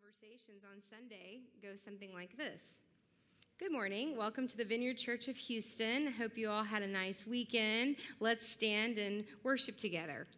conversations on Sunday go something like this. Good morning. Welcome to the Vineyard Church of Houston. Hope you all had a nice weekend. Let's stand and worship together.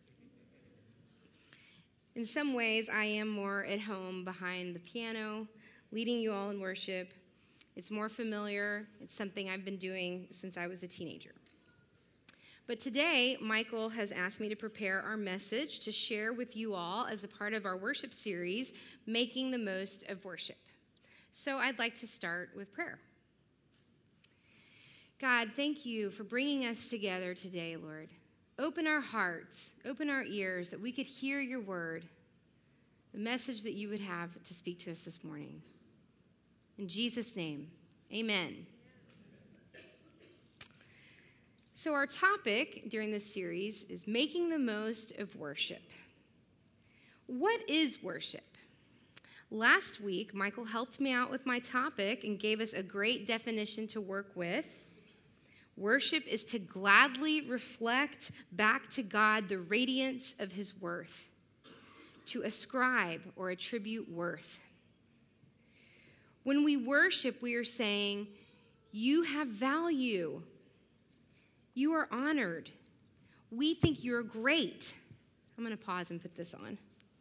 In some ways, I am more at home behind the piano, leading you all in worship. It's more familiar. It's something I've been doing since I was a teenager. But today, Michael has asked me to prepare our message to share with you all as a part of our worship series, Making the Most of Worship. So I'd like to start with prayer. God, thank you for bringing us together today, Lord. Open our hearts, open our ears, that we could hear your word, the message that you would have to speak to us this morning. In Jesus' name, amen. So our topic during this series is making the most of worship. What is worship? Last week, Michael helped me out with my topic and gave us a great definition to work with. Worship is to gladly reflect back to God the radiance of his worth, to ascribe or attribute worth. When we worship, we are saying, you have value. You are honored. We think you're great. I'm going to pause and put this on.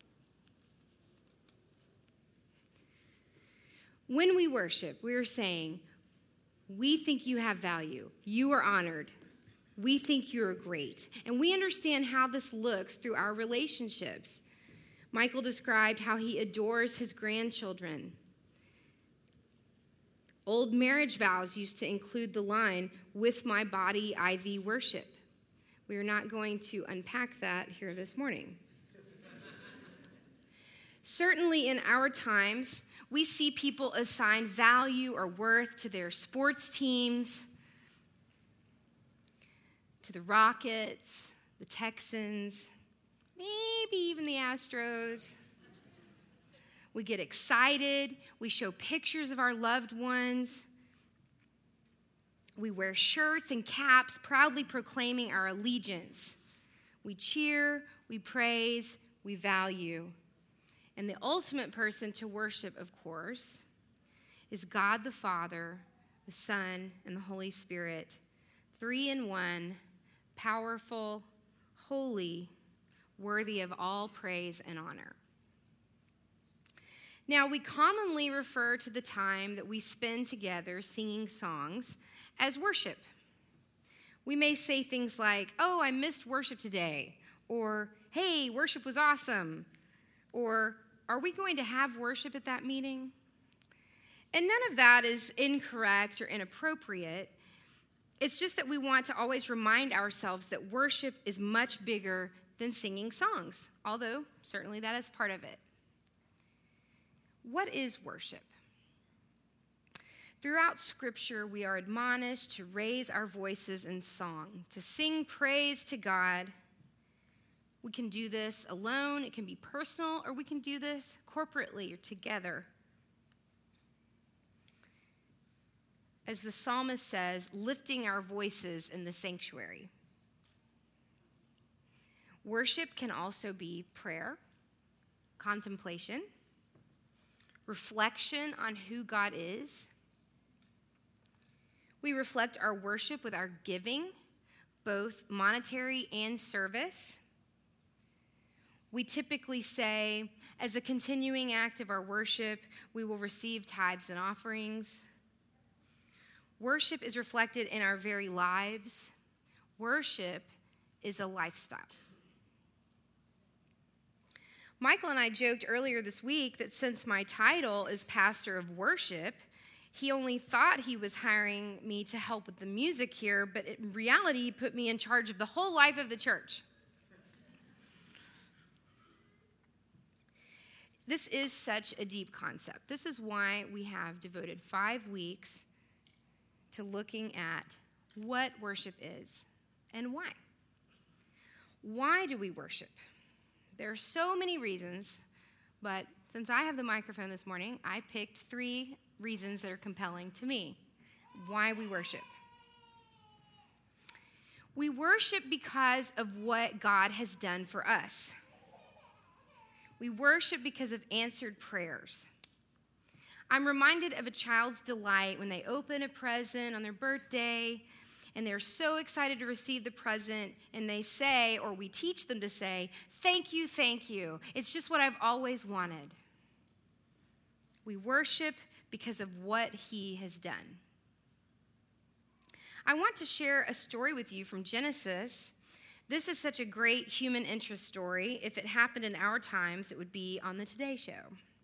When we worship, we are saying, we think you have value. You are honored. We think you're great. And we understand how this looks through our relationships. Michael described how he adores his grandchildren. Old marriage vows used to include the line, with my body I thee worship. We are not going to unpack that here this morning. Certainly in our times, we see people assign value or worth to their sports teams, to the Rockets, the Texans, maybe even the Astros. We get excited. We show pictures of our loved ones. We wear shirts and caps, proudly proclaiming our allegiance. We cheer, we praise, we value. And the ultimate person to worship, of course, is God the Father, the Son, and the Holy Spirit, three in one, powerful, holy, worthy of all praise and honor. Now, we commonly refer to the time that we spend together singing songs as worship. We may say things like, oh, I missed worship today, or hey, worship was awesome, or are we going to have worship at that meeting? And none of that is incorrect or inappropriate. It's just that we want to always remind ourselves that worship is much bigger than singing songs, although certainly that is part of it. What is worship? Throughout Scripture, we are admonished to raise our voices in song, to sing praise to God. We can do this alone, it can be personal, or we can do this corporately or together. As the psalmist says, lifting our voices in the sanctuary. Worship can also be prayer, contemplation, reflection on who God is. We reflect our worship with our giving, both monetary and service. We typically say, as a continuing act of our worship, we will receive tithes and offerings. Worship is reflected in our very lives. Worship is a lifestyle. Michael and I joked earlier this week that since my title is pastor of worship, he only thought he was hiring me to help with the music here, but in reality, he put me in charge of the whole life of the church. This is such a deep concept. This is why we have devoted 5 weeks to looking at what worship is and why. Why do we worship? There are so many reasons, but since I have the microphone this morning, I picked 3 reasons that are compelling to me why we worship. We worship because of what God has done for us. We worship because of answered prayers. I'm reminded of a child's delight when they open a present on their birthday, and they're so excited to receive the present, and they say, or we teach them to say, thank you, thank you. It's just what I've always wanted. We worship because of what he has done. I want to share a story with you from Genesis. This is such a great human interest story. If it happened in our times, it would be on the Today Show.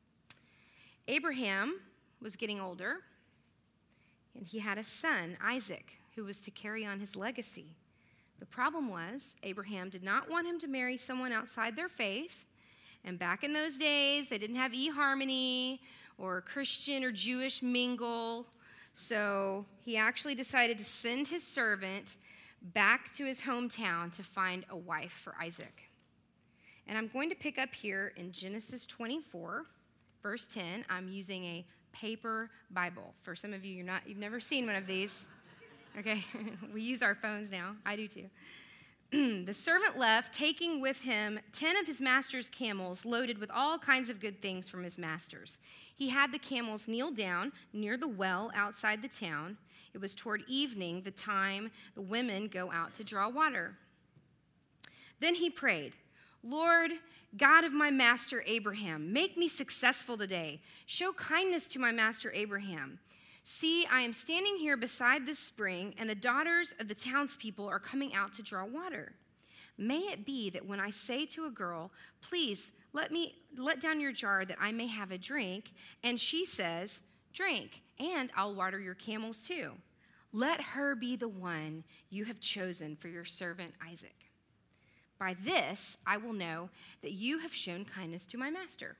Abraham was getting older, and he had a son, Isaac, who was to carry on his legacy. The problem was, Abraham did not want him to marry someone outside their faith, and back in those days, they didn't have eHarmony or Christian or Jewish mingle, so he actually decided to send his servant back to his hometown to find a wife for Isaac. And I'm going to pick up here in Genesis 24, verse 10. I'm using a paper Bible. For some of you, you've never seen one of these. Okay, we use our phones now. I do too. The servant left, taking with him 10 of his master's camels loaded with all kinds of good things from his masters. He had the camels kneel down near the well outside the town. It was toward evening, the time the women go out to draw water. Then he prayed, Lord, God of my master Abraham, make me successful today. Show kindness to my master Abraham. See, I am standing here beside this spring, and the daughters of the townspeople are coming out to draw water. May it be that when I say to a girl, please let down your jar that I may have a drink, and she says, drink, and I'll water your camels too. Let her be the one you have chosen for your servant Isaac. By this I will know that you have shown kindness to my master.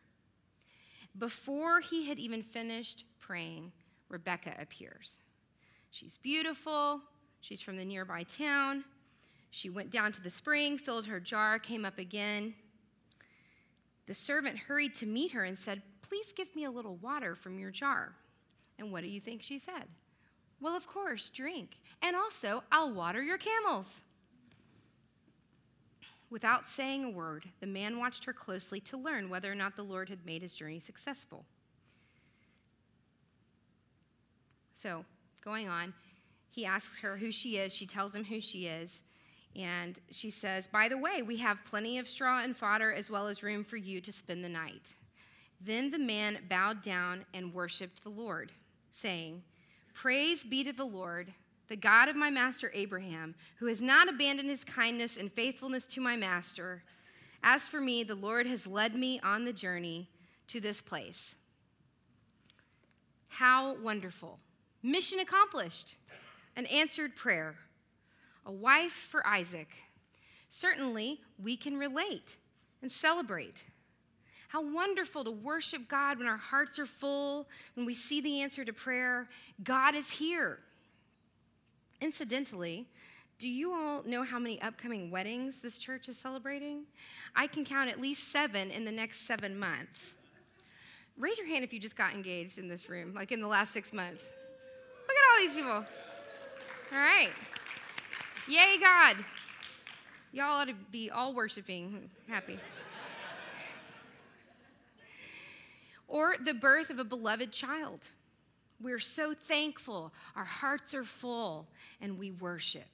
Before he had even finished praying, Rebekah appears. She's beautiful. She's from the nearby town. She went down to the spring, filled her jar, came up again. The servant hurried to meet her and said, please give me a little water from your jar. And what do you think she said? Well, of course, drink. And also, I'll water your camels. Without saying a word, the man watched her closely to learn whether or not the Lord had made his journey successful. So, going on, he asks her who she is. She tells him who she is. And she says, by the way, we have plenty of straw and fodder as well as room for you to spend the night. Then the man bowed down and worshiped the Lord, saying, praise be to the Lord, the God of my master Abraham, who has not abandoned his kindness and faithfulness to my master. As for me, the Lord has led me on the journey to this place. How wonderful. Mission accomplished. An answered prayer. A wife for Isaac. Certainly, we can relate and celebrate. How wonderful to worship God when our hearts are full, when we see the answer to prayer. God is here. Incidentally, do you all know how many upcoming weddings this church is celebrating? I can count at least 7 in the next 7 months. Raise your hand if you just got engaged in this room, like in the last 6 months. Look at all these people. All right. Yay, God. Y'all ought to be all worshiping. Happy. Or the birth of a beloved child. We're so thankful. Our hearts are full, and we worship.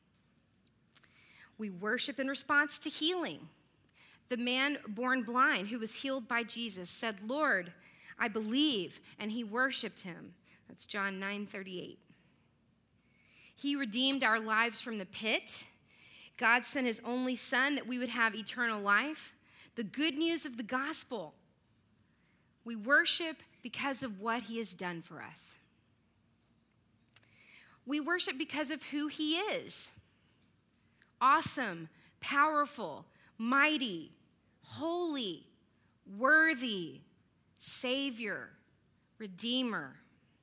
We worship in response to healing. The man born blind who was healed by Jesus said, Lord, I believe, and he worshiped him. That's John 9:38. He redeemed our lives from the pit. God sent his only son that we would have eternal life. The good news of the gospel. We worship because of what he has done for us. We worship because of who he is. Awesome, powerful, mighty, holy, worthy, Savior, Redeemer.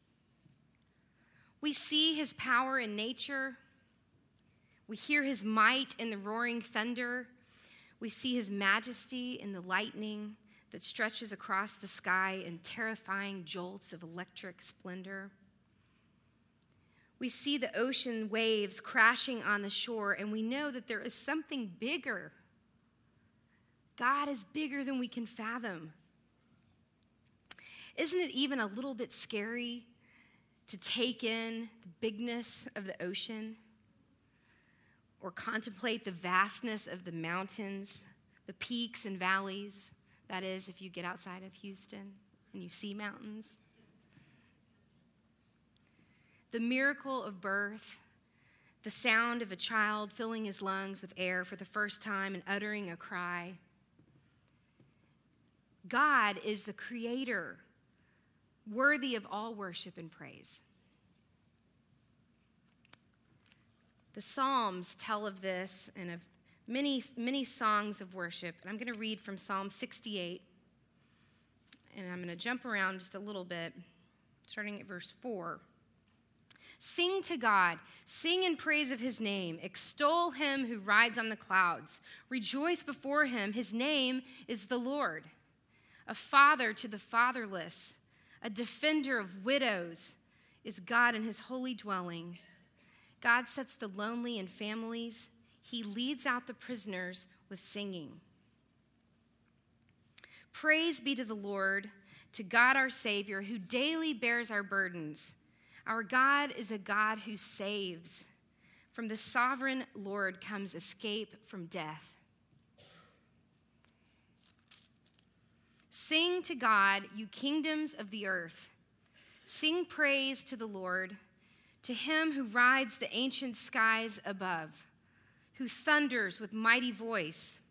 We see his power in nature. We hear his might in the roaring thunder. We see his majesty in the lightning that stretches across the sky in terrifying jolts of electric splendor. We see the ocean waves crashing on the shore, and we know that there is something bigger. God is bigger than we can fathom. Isn't it even a little bit scary to take in the bigness of the ocean or contemplate the vastness of the mountains, the peaks and valleys? That is, if you get outside of Houston and you see mountains. The miracle of birth, the sound of a child filling his lungs with air for the first time and uttering a cry. God is the creator, worthy of all worship and praise. The Psalms tell of this and of many songs of worship. And I'm going to read from Psalm 68. And I'm going to jump around just a little bit, starting at verse 4. Sing to God, sing in praise of his name, extol him who rides on the clouds, rejoice before him, his name is the Lord. A father to the fatherless, a defender of widows is God in his holy dwelling. God sets the lonely in families, he leads out the prisoners with singing. Praise be to the Lord, to God our Savior, who daily bears our burdens. Our God is a God who saves. From the sovereign Lord comes escape from death. Sing to God, you kingdoms of the earth. Sing praise to the Lord, to him who rides the ancient skies above, who thunders with mighty voice.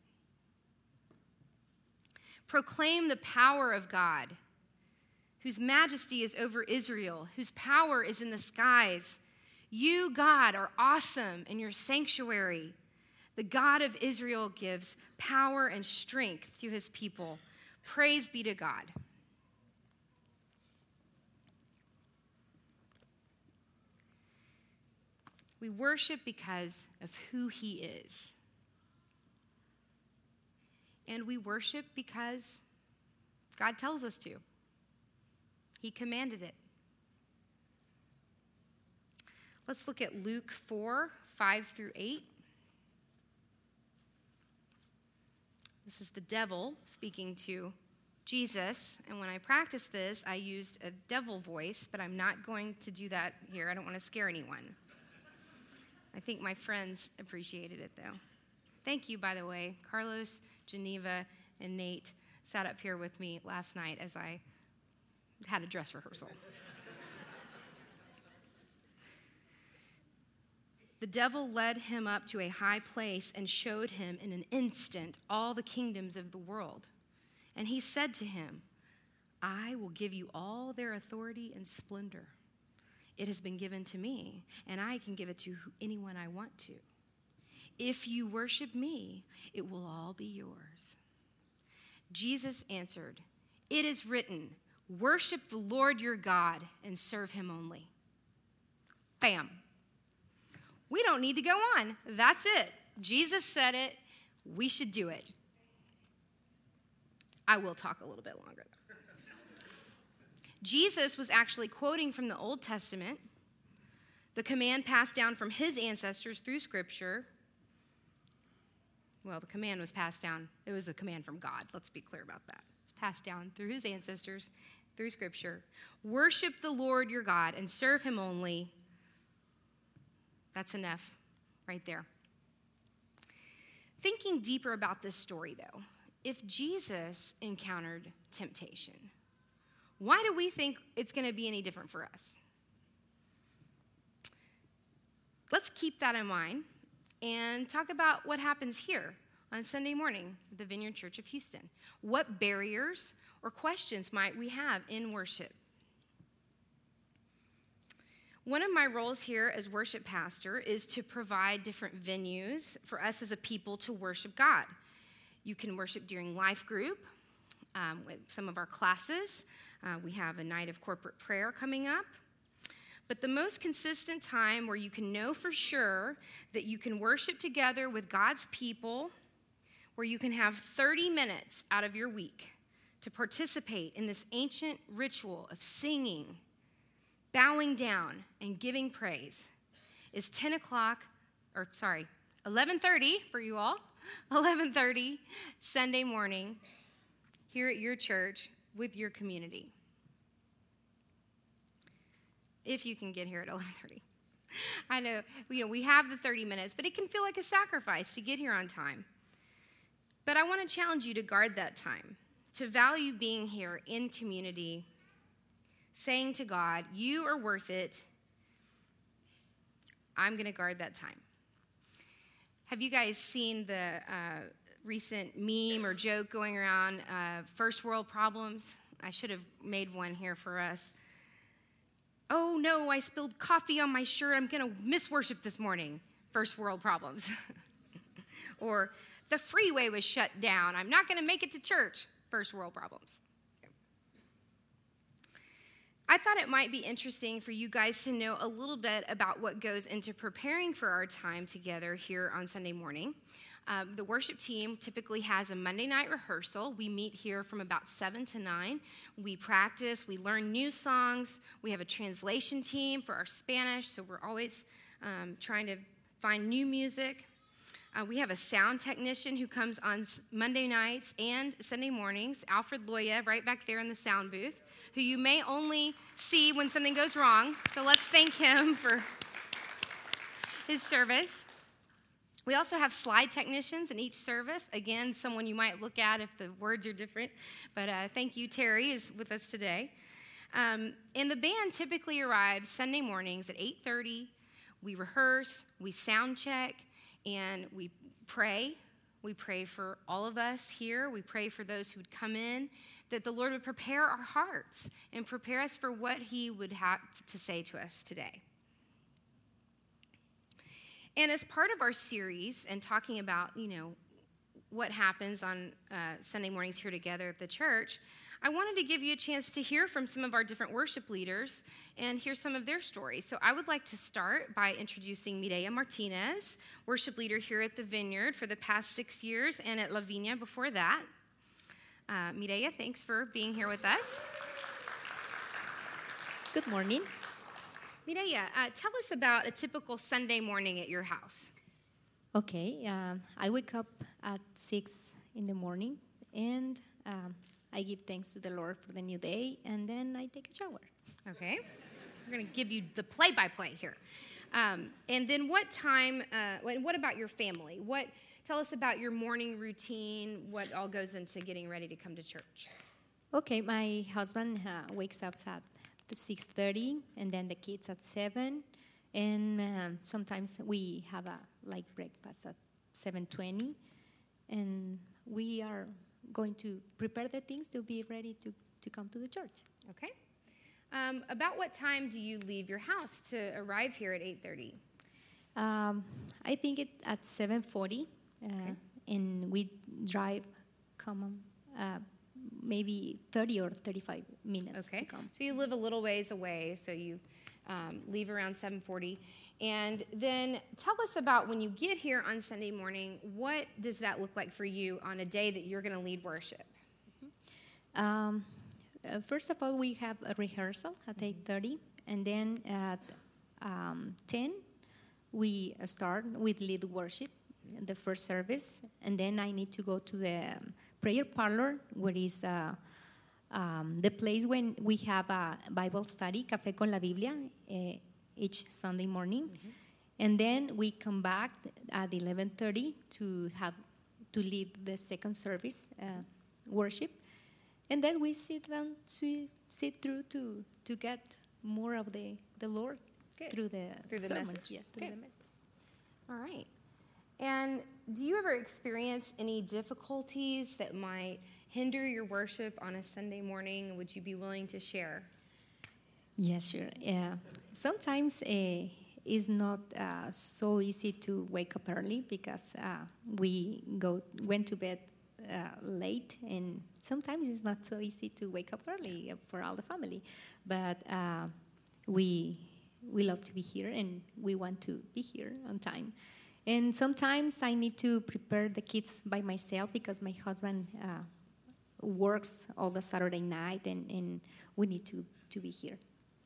Proclaim the power of God, whose majesty is over Israel, whose power is in the skies. You, God, are awesome in your sanctuary. The God of Israel gives power and strength to his people. Praise be to God. We worship because of who he is. And we worship because God tells us to. He commanded it. Let's look at Luke 4, 5 through 8. This is the devil speaking to Jesus. And when I practiced this, I used a devil voice, but I'm not going to do that here. I don't want to scare anyone. I think my friends appreciated it, though. Thank you, by the way. Carlos, Geneva, and Nate sat up here with me last night as I had a dress rehearsal. The devil led him up to a high place and showed him in an instant all the kingdoms of the world. And he said to him, I will give you all their authority and splendor. It has been given to me, and I can give it to anyone I want to. If you worship me, it will all be yours. Jesus answered, it is written, worship the Lord your God and serve him only. Bam. We don't need to go on. That's it. Jesus said it. We should do it. I will talk a little bit longer, though. Jesus was actually quoting from the Old Testament, the command passed down from his ancestors through Scripture. Well, the command was passed down. It was a command from God. Let's be clear about that. It's passed down through his ancestors, through Scripture. Worship the Lord your God and serve him only. That's enough right there. Thinking deeper about this story, though, if Jesus encountered temptation, why do we think it's going to be any different for us? Let's keep that in mind and talk about what happens here on Sunday morning at the Vineyard Church of Houston. What barriers or questions might we have in worship? One of my roles here as worship pastor is to provide different venues for us as a people to worship God. You can worship during life group with some of our classes. We have a night of corporate prayer coming up. But the most consistent time where you can know for sure that you can worship together with God's people, where you can have 30 minutes out of your week to participate in this ancient ritual of singing, bowing down, and giving praise, is 11:30 for you all, 11:30 Sunday morning here at your church with your community. if you can get here at 11:30. I know, we have the 30 minutes, but it can feel like a sacrifice to get here on time. But I want to challenge you to guard that time, to value being here in community, saying to God, you are worth it. I'm going to guard that time. Have you guys seen the recent meme or joke going around, first world problems? I should have made one here for us. Oh no, I spilled coffee on my shirt. I'm going to miss worship this morning. First world problems. Or the freeway was shut down. I'm not going to make it to church. First world problems. Okay. I thought it might be interesting for you guys to know a little bit about what goes into preparing for our time together here on Sunday morning. The worship team typically has a Monday night rehearsal. We meet here from about 7 to 9. We practice. We learn new songs. We have a translation team for our Spanish, so we're always trying to find new music. We have a sound technician who comes on Monday nights and Sunday mornings, Alfred Loya, right back there in the sound booth, who you may only see when something goes wrong. So let's thank him for his service. We also have slide technicians in each service. Again, someone you might look at if the words are different. But thank you, Terry is with us today. And the band typically arrives Sunday mornings at 8:30. We rehearse, we sound check, and we pray. We pray for all of us here. We pray for those who would come in, that the Lord would prepare our hearts and prepare us for what he would have to say to us today. And as part of our series and talking about, what happens on Sunday mornings here together at the church, I wanted to give you a chance to hear from some of our different worship leaders and hear some of their stories. So I would like to start by introducing Mireya Martinez, worship leader here at the Vineyard for the past 6 years and at La Viña before that. Mireya, thanks for being here with us. Good morning. Mireya, tell us about a typical Sunday morning at your house. Okay, I wake up at 6 in the morning, and I give thanks to the Lord for the new day, and then I take a shower. Okay, we're going to give you the play-by-play here. And then what time, what about your family? Tell us about your morning routine, what all goes into getting ready to come to church. Okay, my husband wakes up at 6:30, and then the kids at 7, and sometimes we have a light breakfast at 7:20, and we are going to prepare the things to be ready to come to the church. Okay. About what time do you leave your house to arrive here at 8:30? I think it at 7:40, okay. And we drive maybe 30 or 35 minutes to come. So you live a little ways away, so you leave around 7:40. And then tell us about when you get here on Sunday morning, what does that look like for you on a day that you're going to lead worship? First of all, we have a rehearsal at 8:30, and then at 10, we start with lead worship, the first service, and then I need to go to the prayer parlor, where is the place when we have a Bible study, Café con la Biblia, each Sunday morning. Mm-hmm. And then we come back at 11:30 to lead the second service, worship. And then we sit down to sit through to get more of the Lord. Good. through the sermon. Message. Yeah, through the message. All right. And do you ever experience any difficulties that might hinder your worship on a Sunday morning? Would you be willing to share? Yes, sure. Sometimes it's not so easy to wake up early because we went to bed late, and sometimes it's not so easy to wake up early for all the family. But we love to be here, and we want to be here on time. And sometimes I need to prepare the kids by myself because my husband works all the Saturday night, and we need to be here.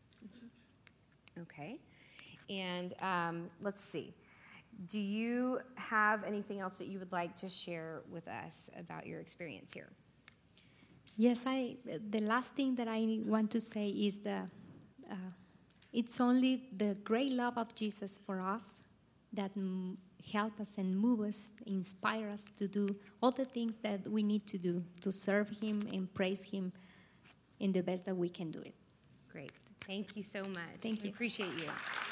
Okay. And let's see. Do you have anything else that you would like to share with us about your experience here? Yes, the last thing that I want to say is It's only the great love of Jesus for us that help us and move us, inspire us to do all the things that we need to do to serve him and praise him in the best that we can do it. Great. Thank you so much. Thank you. We appreciate you.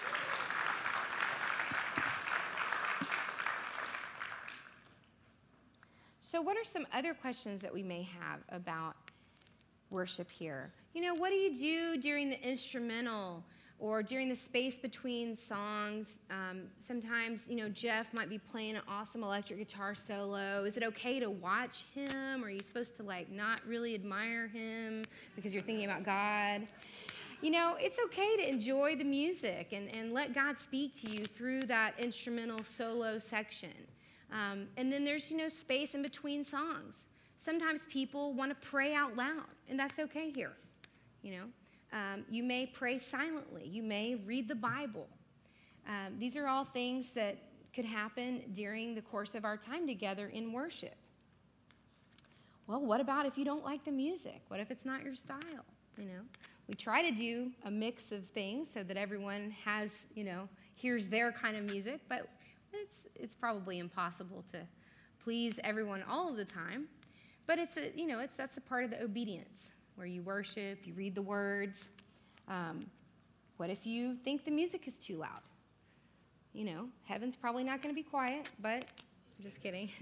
So what are some other questions that we may have about worship here? You know, what do you do during the instrumental or during the space between songs? Sometimes, you know, Jeff might be playing an awesome electric guitar solo. Is it okay to watch him? Or are you supposed to, like, not really admire him because you're thinking about God? You know, it's okay to enjoy the music and let God speak to you through that instrumental solo section. And then there's, you know, space in between songs. Sometimes people want to pray out loud, and that's okay here, you know. You may pray silently. You may read the Bible. These are all things that could happen during the course of our time together in worship. Well, what about if you don't like the music? What if it's not your style, you know? We try to do a mix of things so that everyone has, you know, hears their kind of music, but it's probably impossible to please everyone all of the time. But that's a part of the obedience where you worship, you read the words. What if you think the music is too loud? You know, heaven's probably not going to be quiet, but I'm just kidding.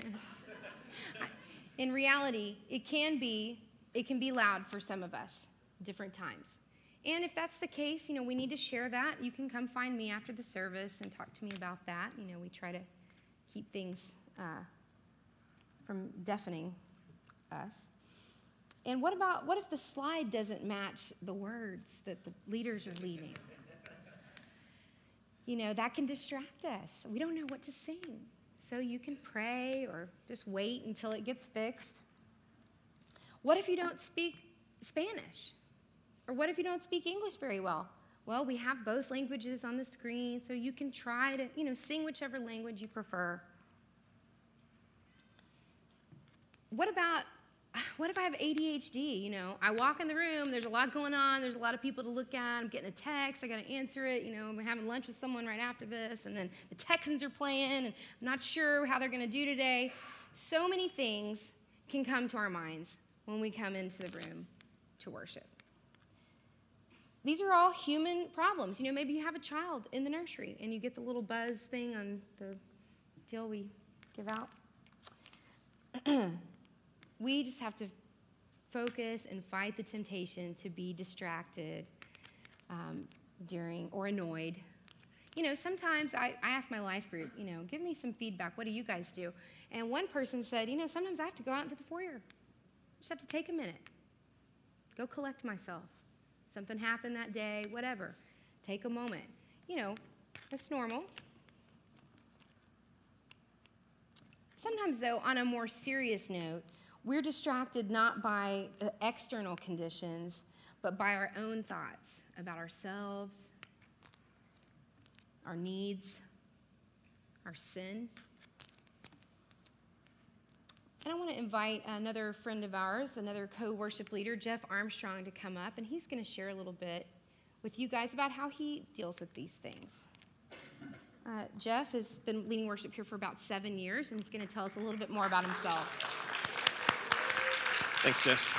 In reality, it can be loud for some of us, different times. And if that's the case, you know, we need to share that. You can come find me after the service and talk to me about that. You know, we try to keep things from deafening us. And what if the slide doesn't match the words that the leaders are leading? You know, that can distract us. We don't know what to sing. So you can pray or just wait until it gets fixed. What if you don't speak Spanish? Or what if you don't speak English very well? Well, we have both languages on the screen, so you can try to, you know, sing whichever language you prefer. What if I have ADHD? You know, I walk in the room, there's a lot going on, there's a lot of people to look at, I'm getting a text, I got to answer it, you know, I'm having lunch with someone right after this, and then the Texans are playing, and I'm not sure how they're going to do today. So many things can come to our minds when we come into the room to worship. These are all human problems. You know, maybe you have a child in the nursery, and you get the little buzz thing on the deal we give out. We just have to focus and fight the temptation to be distracted or annoyed. You know, sometimes I ask my life group, you know, give me some feedback. What do you guys do? And one person said, you know, sometimes I have to go out into the foyer. Just have to take a minute. Go collect myself. Something happened that day, whatever. Take a moment. You know, that's normal. Sometimes, though, on a more serious note, we're distracted not by the external conditions, but by our own thoughts about ourselves, our needs, our sin. And I want to invite another friend of ours, another co-worship leader, Jeff Armstrong, to come up, and he's going to share a little bit with you guys about how he deals with these things. Jeff has been leading worship here for about 7 years, and he's going to tell us a little bit more about himself. Thanks, Jess.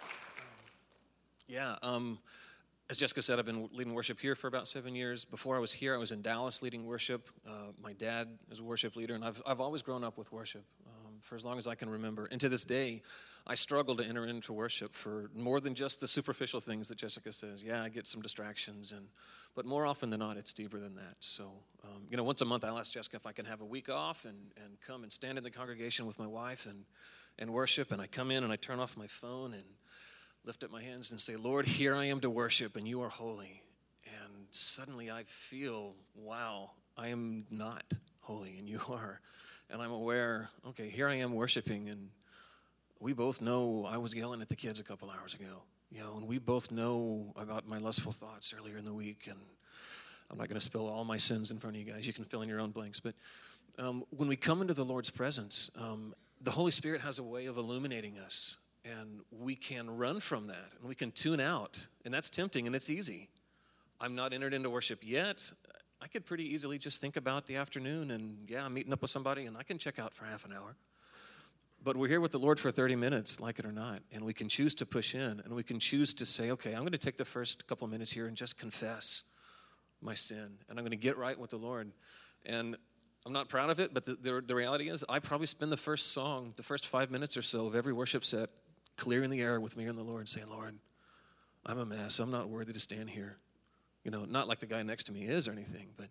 As Jessica said, I've been leading worship here for about 7 years. Before I was here, I was in Dallas leading worship. My dad is a worship leader, and I've always grown up with worship for as long as I can remember. And to this day, I struggle to enter into worship for more than just the superficial things that Jessica says. Yeah, I get some distractions, but more often than not, it's deeper than that. So, once a month, I'll ask Jessica if I can have a week off and come and stand in the congregation with my wife and worship. And I come in and I turn off my phone and lift up my hands and say, Lord, here I am to worship, and you are holy. And suddenly I feel, wow, I am not holy, and you are. And I'm aware, okay, here I am worshiping, and we both know I was yelling at the kids a couple hours ago, and we both know about my lustful thoughts earlier in the week, and I'm not going to spill all my sins in front of you guys. You can fill in your own blanks. But when we come into the Lord's presence, the Holy Spirit has a way of illuminating us, and we can run from that, and we can tune out, and that's tempting, and it's easy. I'm not entered into worship yet, I could pretty easily just think about the afternoon and, I'm meeting up with somebody and I can check out for half an hour. But we're here with the Lord for 30 minutes, like it or not, and we can choose to push in, and we can choose to say, okay, I'm going to take the first couple minutes here and just confess my sin, and I'm going to get right with the Lord. And I'm not proud of it, but the reality is I probably spend the first 5 minutes or so of every worship set clearing the air with me and the Lord, saying, Lord, I'm a mess. I'm not worthy to stand here. Not like the guy next to me is or anything, but,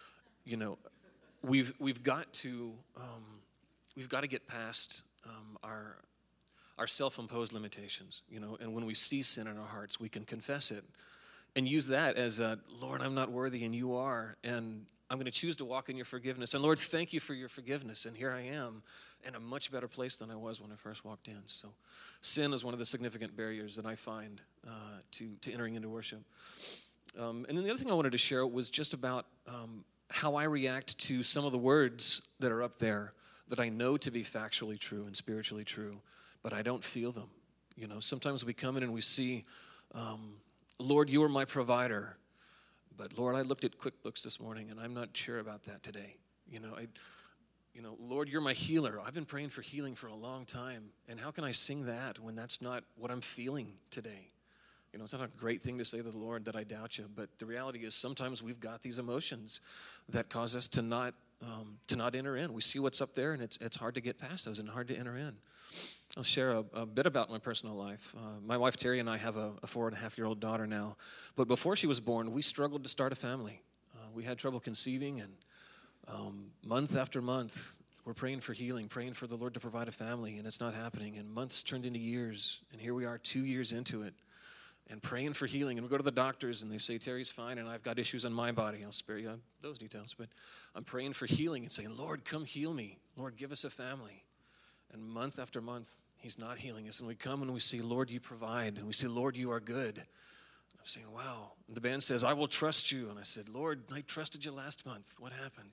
we've got to get past our self-imposed limitations, and when we see sin in our hearts, we can confess it and use that as Lord, I'm not worthy and you are, and I'm going to choose to walk in your forgiveness. And Lord, thank you for your forgiveness, and here I am in a much better place than I was when I first walked in. So sin is one of the significant barriers that I find to entering into worship. And then the other thing I wanted to share was just about how I react to some of the words that are up there that I know to be factually true and spiritually true, but I don't feel them. Sometimes we come in and we see, Lord, you are my provider. But Lord, I looked at QuickBooks this morning and I'm not sure about that today. Lord, you're my healer. I've been praying for healing for a long time. And how can I sing that when that's not what I'm feeling today? It's not a great thing to say to the Lord that I doubt you, but the reality is sometimes we've got these emotions that cause us to not enter in. We see what's up there, and it's hard to get past those and hard to enter in. I'll share a bit about my personal life. My wife, Terry, and I have a 4.5-year-old daughter now. But before she was born, we struggled to start a family. We had trouble conceiving, and month after month, we're praying for healing, praying for the Lord to provide a family, and it's not happening. And months turned into years, and here we are 2 years into it, and praying for healing. And we go to the doctors, and they say, Terry's fine, and I've got issues in my body. I'll spare you those details. But I'm praying for healing and saying, Lord, come heal me. Lord, give us a family. And month after month, he's not healing us. And we come and we see, Lord, you provide. And we say, Lord, you are good. I'm saying, wow. And the band says, I will trust you. And I said, Lord, I trusted you last month. What happened?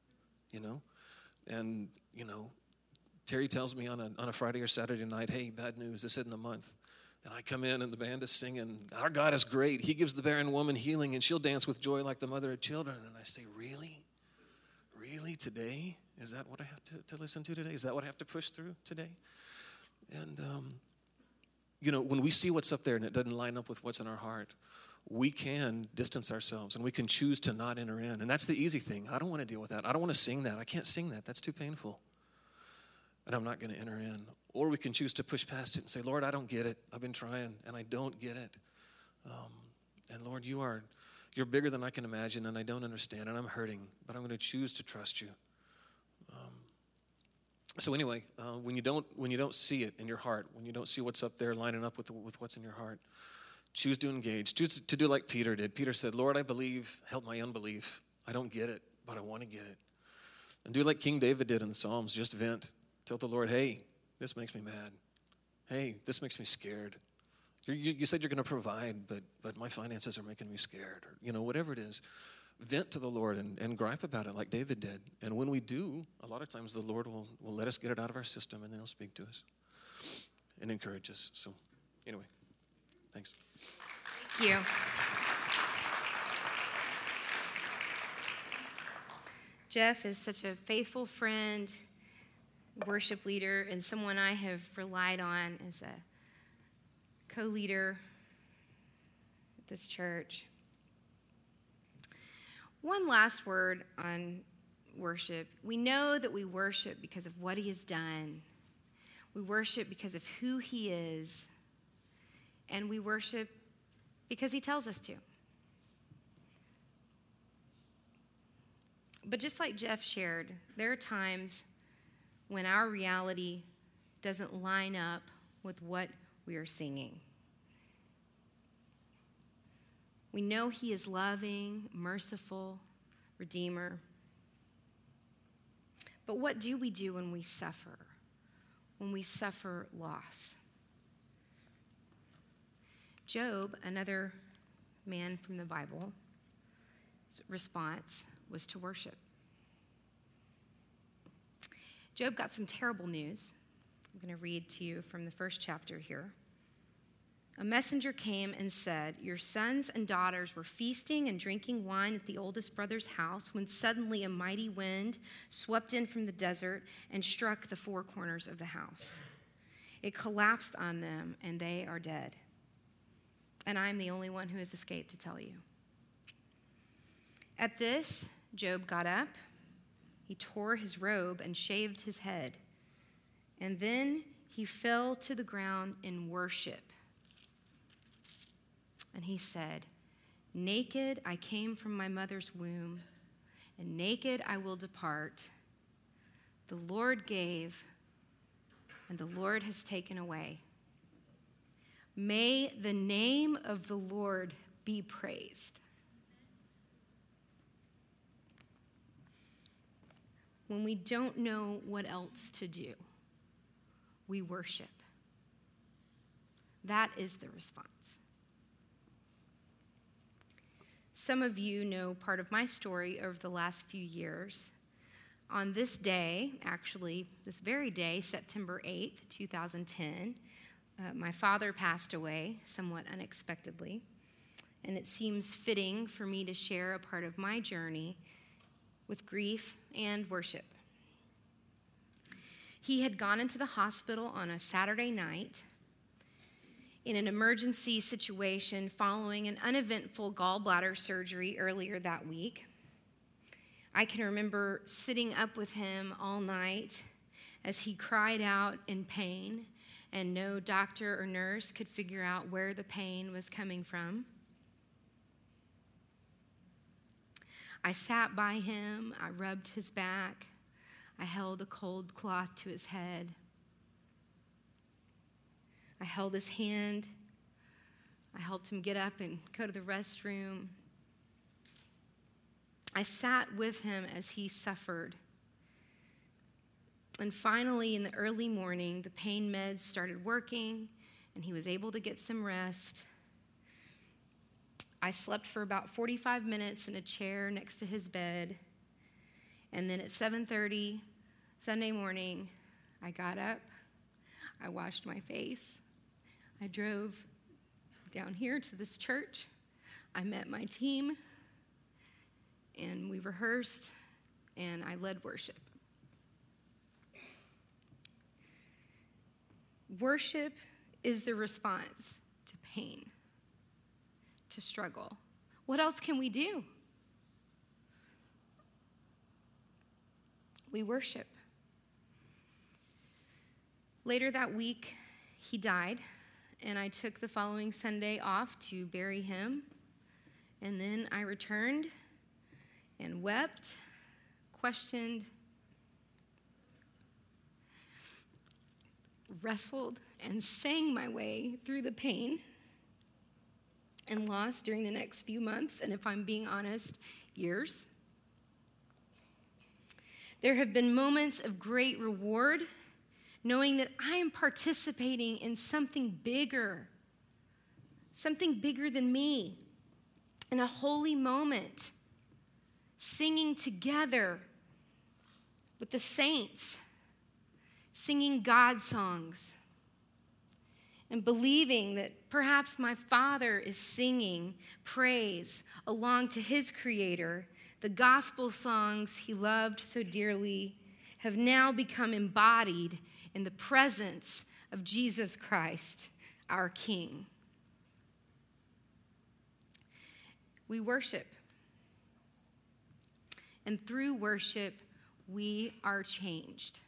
And, Terry tells me on a Friday or Saturday night, hey, bad news, this isn't the month. And I come in and the band is singing, our God is great. He gives the barren woman healing and she'll dance with joy like the mother of children. And I say, really? Really today? Is that what I have to listen to today? Is that what I have to push through today? And, when we see what's up there and it doesn't line up with what's in our heart, we can distance ourselves and we can choose to not enter in. And that's the easy thing. I don't want to deal with that. I don't want to sing that. I can't sing that. That's too painful. And I'm not going to enter in. Or we can choose to push past it and say, Lord, I don't get it. I've been trying and I don't get it. And Lord, you're bigger than I can imagine and I don't understand and I'm hurting, but I'm going to choose to trust you. So anyway, when you don't see it in your heart, when you don't see what's up there lining up with what's in your heart, choose to engage. Choose to do like Peter did. Peter said, Lord, I believe, help my unbelief. I don't get it, but I want to get it. And do like King David did in the Psalms, just vent. Tell the Lord, hey, this makes me mad. Hey, this makes me scared. You said you're going to provide, but my finances are making me scared. Or, whatever it is. Vent to the Lord and gripe about it like David did. And when we do, a lot of times the Lord will let us get it out of our system and then he'll speak to us and encourage us. So anyway, thanks. Thank you. Jeff is such a faithful friend, worship leader, and someone I have relied on as a co-leader at this church. One last word on worship. We know that we worship because of what he has done. We worship because of who he is. And we worship because he tells us to. But just like Jeff shared, there are times when our reality doesn't line up with what we are singing. We know he is loving, merciful, redeemer. But what do we do when we suffer? When we suffer loss? Job, another man from the Bible, his response was to worship. Job got some terrible news. I'm going to read to you from the first chapter here. a messenger came and said, "Your sons and daughters were feasting and drinking wine at the oldest brother's house when suddenly a mighty wind swept in from the desert and struck the four corners of the house. It collapsed on them, and they are dead. And I am the only one who has escaped to tell you." At this, Job got up. He tore his robe and shaved his head. And then he fell to the ground in worship. And he said, "Naked I came from my mother's womb, and naked I will depart. The Lord gave, and the Lord has taken away. May the name of the Lord be praised." When we don't know what else to do, we worship. That is the response. Some of you know part of my story over the last few years. On this day, actually, this very day, September 8th, 2010, my father passed away somewhat unexpectedly, and it seems fitting for me to share a part of my journey with grief and worship. He had gone into the hospital on a Saturday night in an emergency situation following an uneventful gallbladder surgery earlier that week. I can remember sitting up with him all night as he cried out in pain, and no doctor or nurse could figure out where the pain was coming from. I sat by him, I rubbed his back, I held a cold cloth to his head. I held his hand, I helped him get up and go to the restroom. I sat with him as he suffered. And finally, in the early morning, the pain meds started working, and he was able to get some rest. I slept for about 45 minutes in a chair next to his bed. And then at 7:30 Sunday morning, I got up, I washed my face, I drove down here to this church, I met my team, and we rehearsed, and I led worship. Worship is the response to pain, to struggle. What else can we do? We worship. Later that week, he died, and I took the following Sunday off to bury him. And then I returned and wept, questioned, wrestled, and sang my way through the pain and loss during the next few months, and if I'm being honest, years. There have been moments of great reward, knowing that I am participating in something bigger than me, in a holy moment, singing together with the saints, singing God songs, and believing that perhaps my Father is singing praise along to his Creator. The gospel songs he loved so dearly have now become embodied in the presence of Jesus Christ, our King. We worship. And through worship, we are changed.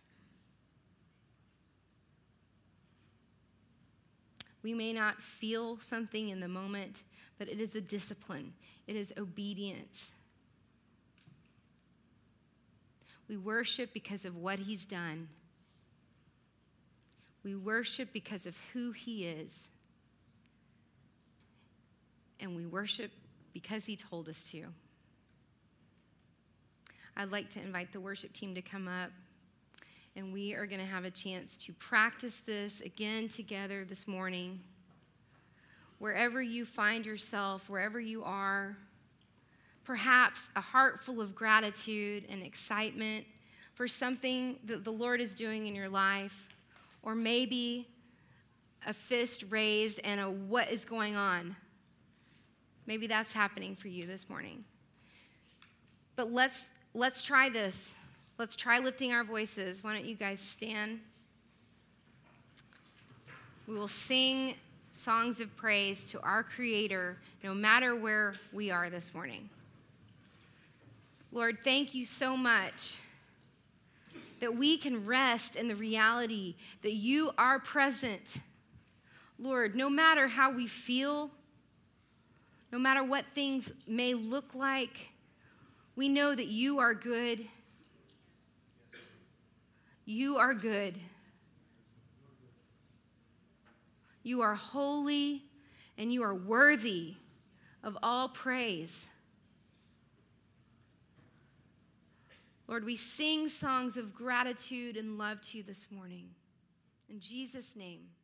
We may not feel something in the moment, but it is a discipline. It is obedience. We worship because of what he's done. We worship because of who he is. And we worship because he told us to. I'd like to invite the worship team to come up, and we are going to have a chance to practice this again together this morning. Wherever you find yourself, wherever you are, perhaps a heart full of gratitude and excitement for something that the Lord is doing in your life, or maybe a fist raised and a what is going on. Maybe that's happening for you this morning. But let's try this. Let's try lifting our voices. Why don't you guys stand? We will sing songs of praise to our Creator no matter where we are this morning. Lord, thank you so much that we can rest in the reality that you are present. Lord, no matter how we feel, no matter what things may look like, we know that you are good. You are good. You are holy, and you are worthy of all praise. Lord, we sing songs of gratitude and love to you this morning. In Jesus' name.